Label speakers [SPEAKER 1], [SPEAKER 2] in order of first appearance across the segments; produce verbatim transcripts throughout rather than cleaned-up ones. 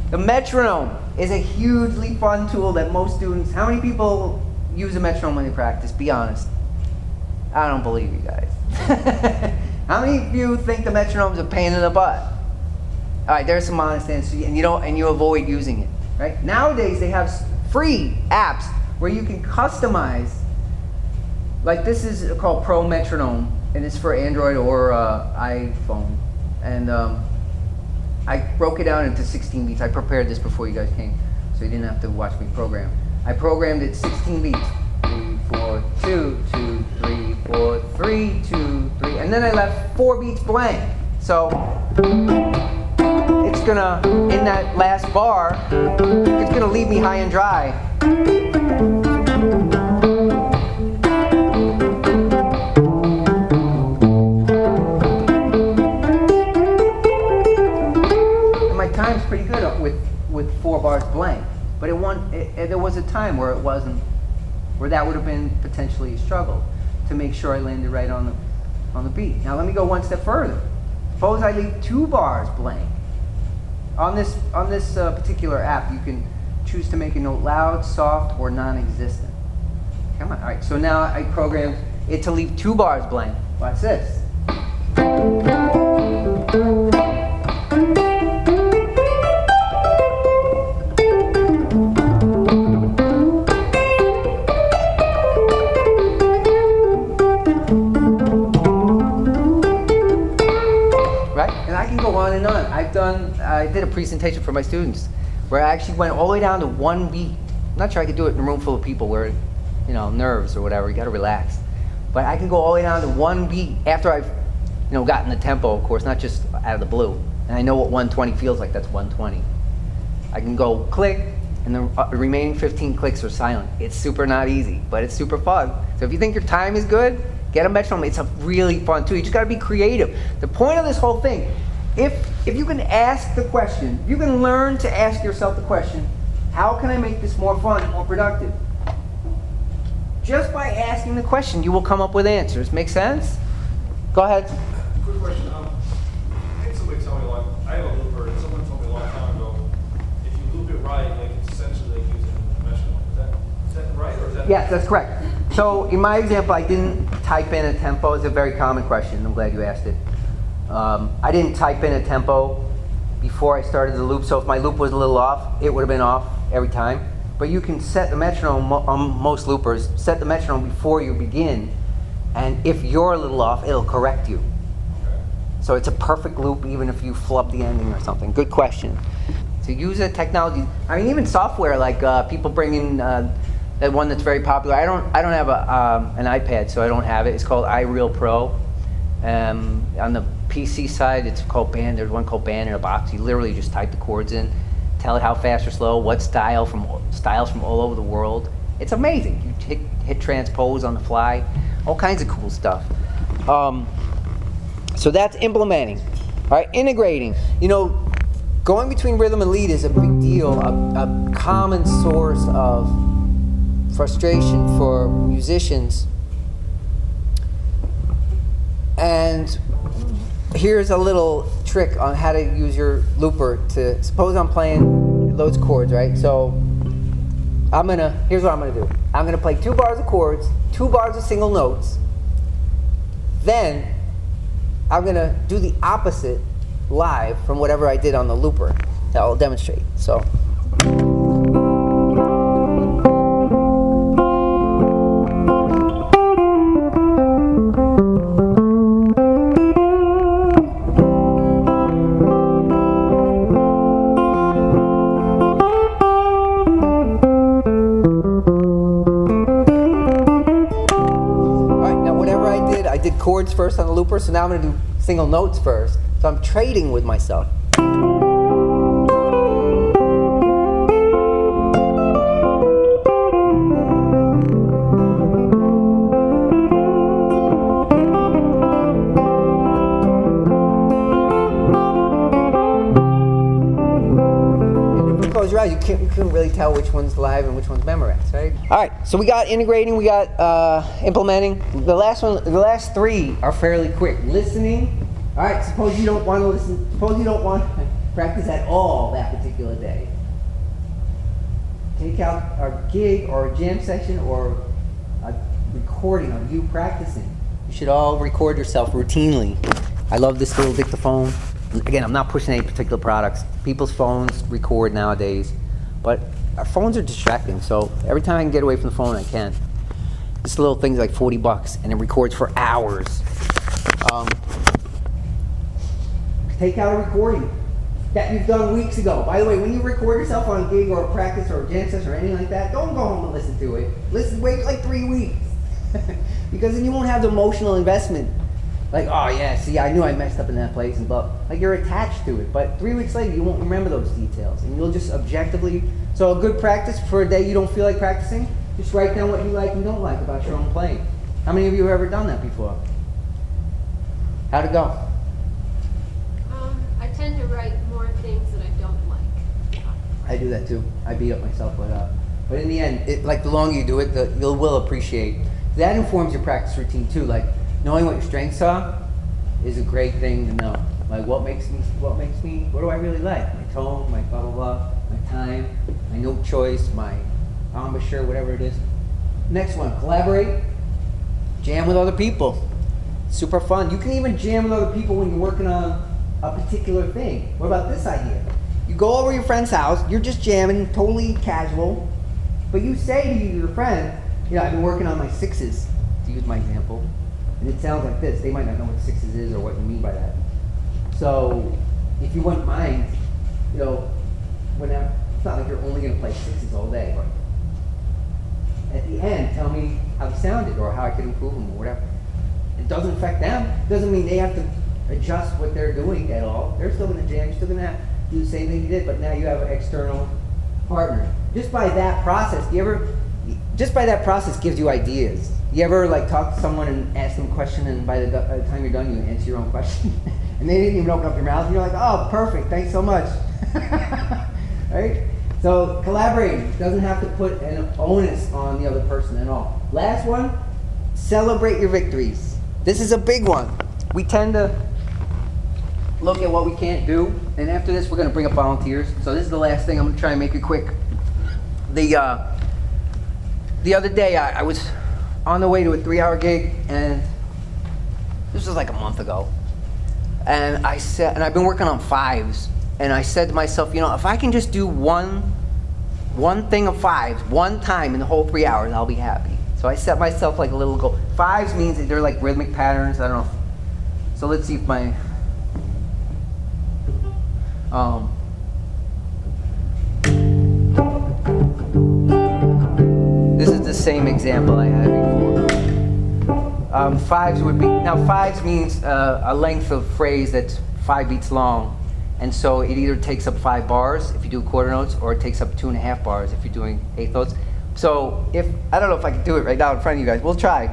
[SPEAKER 1] The metronome is a hugely fun tool that most students, how many people use a metronome when they practice? Be honest. I don't believe you guys. How many of you think the metronome's a pain in the butt? All right, there's some honest answers, and you don't, and you avoid using it, right? Nowadays they have free apps where you can customize. Like this is called Pro Metronome, and it's for Android or uh, iPhone. And um, I broke it down into sixteen beats. I prepared this before you guys came, so you didn't have to watch me program. I programmed it sixteen beats. Three, four, two, two, three, four, three, two, three, and then I left four beats blank. So it's gonna, in that last bar, it's gonna leave me high and dry. And my time's pretty good with with four bars blank, but it one it, it, there was a time where it wasn't. Where that would have been potentially a struggle to make sure I landed right on the on the beat. Now let me go one step further. Suppose I leave two bars blank. On this on this uh, particular app, you can choose to make a note loud, soft, or non-existent. Come on, all right. So now I programmed it to leave two bars blank. Watch this. On and on. I've done, I did a presentation for my students where I actually went all the way down to one beat. I'm not sure I could do it in a room full of people where, you know, nerves or whatever, you gotta relax. But I can go all the way down to one beat after I've, you know, gotten the tempo, of course, not just out of the blue. And I know what one twenty feels like, that's one twenty. I can go click, and the remaining fifteen clicks are silent. It's super not easy, but it's super fun. So if you think your time is good, get a metronome. It's a really fun tool. You just gotta be creative. The point of this whole thing, If, if you can ask the question, you can learn to ask yourself the question, how can I make this more fun, more productive? Just by asking the question, you will come up with answers. Make sense? Go ahead.
[SPEAKER 2] Quick question. Um, I had somebody tell me a long, I have a looper, and someone told me a long time ago, if you loop it right, like it's essentially like using a metronome. Is that, is that right, or is that?
[SPEAKER 1] Yes, that's correct. So in my example, I didn't type in a tempo. It's a very common question. I'm glad you asked it. Um, I didn't type in a tempo before I started the loop, so if my loop was a little off, it would have been off every time. But you can set the metronome, on most loopers, set the metronome before you begin, and if you're a little off, it'll correct you. So it's a perfect loop even if you flub the ending or something. Good question. So use a technology, I mean even software like uh, people bring in uh, that one that's very popular. I don't, I don't have a, um, an iPad, so I don't have it. It's called iReal Pro. Um, on the P C side, it's called Band. There's one called Band in a Box. You literally just type the chords in, tell it how fast or slow, what style from styles from all over the world. It's amazing. You hit, hit transpose on the fly, all kinds of cool stuff. Um, so that's implementing. All right, integrating. You know, going between rhythm and lead is a big deal, a, a common source of frustration for musicians. And here's a little trick on how to use your looper to, suppose I'm playing those chords, right? So I'm gonna, here's what I'm gonna do. I'm gonna play two bars of chords, two bars of single notes. Then I'm gonna do the opposite live from whatever I did on the looper. I'll demonstrate. So. Chords first on the looper, so now I'm going to do single notes first. So I'm trading with myself. And if you close your eyes, you can't, you couldn't really tell which one's live and which one's memorized, right? All right, so we got integrating, we got uh, implementing. The last one, the last three are fairly quick. Listening. All right, suppose you don't want to listen. Suppose you don't want. practice at all that particular day. Take out a gig or a jam session or a recording of you practicing. You should all record yourself routinely. I love this little dictaphone. Again, I'm not pushing any particular products. People's phones record nowadays, but our phones are distracting, so every time I can get away from the phone, I can. This little thing's like forty bucks, and it records for hours. Um, take out a recording that you've done weeks ago. By the way, when you record yourself on a gig or a practice or a jam session or anything like that, don't go home and listen to it. Listen, wait like three weeks. Because then you won't have the emotional investment. Like, oh yeah, see, I knew I messed up in that place, and but like you're attached to it. But three weeks later, you won't remember those details, and you'll just objectively. So a good practice for a day you don't feel like practicing, just write down what you like and don't like about your own playing. How many of you have ever done that before? How'd it go?
[SPEAKER 3] Um, I tend to write more things that I don't like.
[SPEAKER 1] I do that too. I beat up myself, but uh, but in the end, it, like the longer you do it, the you will appreciate. That informs your practice routine too. Like knowing what your strengths are is a great thing to know. Like what makes me, what makes me, what do I really like? My tone, my blah blah blah, my time, my note choice, my embouchure, whatever it is. Next one, collaborate. Jam with other people. Super fun. You can even jam with other people when you're working on a particular thing. What about this idea? You go over to your friend's house, you're just jamming, totally casual, but you say to your friend, you know, I've been working on my sixes, to use my example, and it sounds like this. They might not know what sixes is or what you mean by that. So, if you wouldn't mind, you know, whenever, it's not like you're only going to play sixes all day, but at the end, tell me how they sounded or how I could improve them or whatever. It doesn't affect them. It doesn't mean they have to adjust what they're doing at all. They're still going to jam. You're still going to have to do the same thing you did, but now you have an external partner. Just by that process, do you ever, just by that process gives you ideas. You ever like talk to someone and ask them a question, and by the, by the time you're done, you answer your own question, and they didn't even open up their mouth, and you're like, oh, perfect, thanks so much. Right? So collaborating doesn't have to put an onus on the other person at all. Last one, celebrate your victories. This is a big one. We tend to look at what we can't do, and after this, we're going to bring up volunteers. So this is the last thing. I'm going to try and make it quick. The uh, the other day, I, I was on the way to a three-hour gig, and this was like a month ago. And I said, and I've been working on fives, and I said to myself, you know, if I can just do one, one thing of fives one time in the whole three hours, I'll be happy. So I set myself like a little goal. Fives means that they're like rhythmic patterns. I don't know. So let's see if my um. This is the same example I had before. Um, fives would be, now fives means uh, a length of phrase that's five beats long. And so it either takes up five bars if you do quarter notes, or it takes up two and a half bars if you're doing eighth notes. So if, I don't know if I can do it right now in front of you guys. We'll try.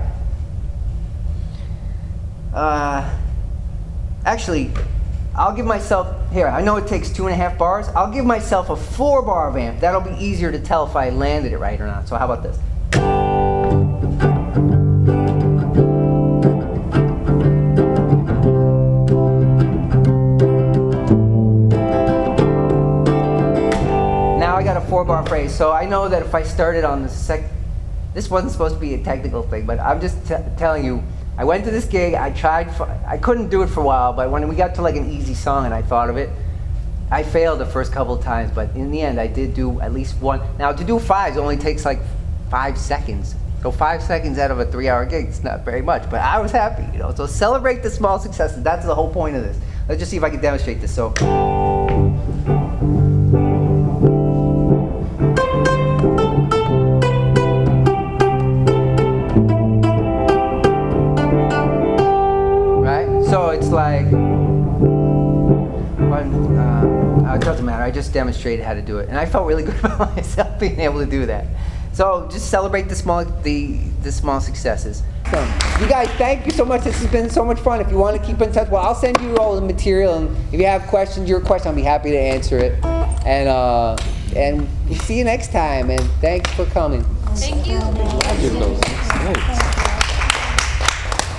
[SPEAKER 1] Uh, actually, I'll give myself, here, I know it takes two and a half bars. I'll give myself a four bar vamp. That'll be easier to tell if I landed it right or not. So how about this? Now I got a four bar phrase. So I know that if I started on the sec, this wasn't supposed to be a technical thing, but I'm just t telling you, I went to this gig, I tried, for, I couldn't do it for a while, but when we got to like an easy song and I thought of it, I failed the first couple of times, but in the end I did do at least one. Now to do fives only takes like five seconds. So five seconds out of a three hour gig, it's not very much, but I was happy, you know. So celebrate the small successes, that's the whole point of this. Let's just see if I can demonstrate this. So. So it's like, one, uh, it doesn't matter, I just demonstrated how to do it. And I felt really good about myself being able to do that. So just celebrate the small, the, the small successes. So, you guys, thank you so much. This has been so much fun. If you want to keep in touch, well, I'll send you all the material. And if you have questions, your question, I'll be happy to answer it. And, uh, and we'll see you next time. And thanks for coming.
[SPEAKER 3] Thank you.